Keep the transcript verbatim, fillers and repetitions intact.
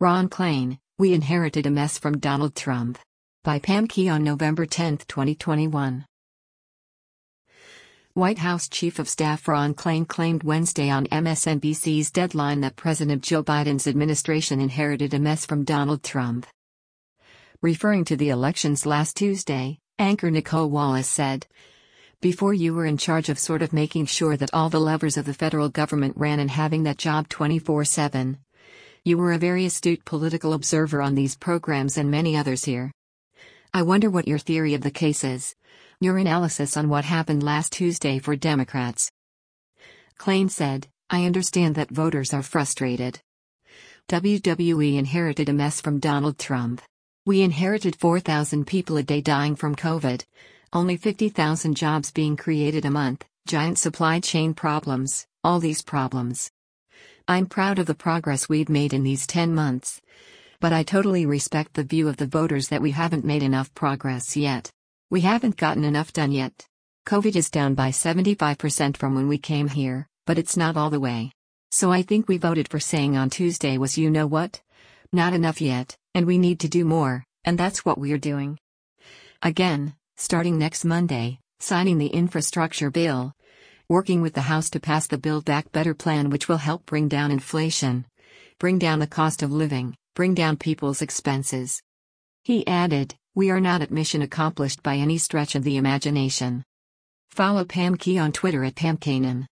Ron Klain, We Inherited a Mess from Donald Trump. By Pam Key on November tenth, twenty twenty-one. White House Chief of Staff Ron Klain claimed Wednesday on M S N B C's Deadline that President Joe Biden's administration inherited a mess from Donald Trump. Referring to the elections last Tuesday, anchor Nicole Wallace said, "Before you were in charge of sort of making sure that all the levers of the federal government ran and having that job twenty-four seven. You were a very astute political observer on these programs and many others here. I wonder what your theory of the case is. Your analysis on what happened last Tuesday for Democrats." Klain said, "I understand that voters are frustrated. W W E inherited a mess from Donald Trump. We inherited four thousand people a day dying from COVID, only fifty thousand jobs being created a month, giant supply chain problems, all these problems. I'm proud of the progress we've made in these ten months. But I totally respect the view of the voters that we haven't made enough progress yet. We haven't gotten enough done yet. COVID is down by seventy-five percent from when we came here, but it's not all the way. So I think we voted for saying on Tuesday was, you know what? Not enough yet, and we need to do more, and that's what we're doing. Again, starting next Monday, signing the infrastructure bill, working with the House to pass the Build Back Better plan, which will help bring down inflation, bring down the cost of living, bring down people's expenses." He added, "We are not at mission accomplished by any stretch of the imagination." Follow Pam Key on Twitter at Pam Kanan.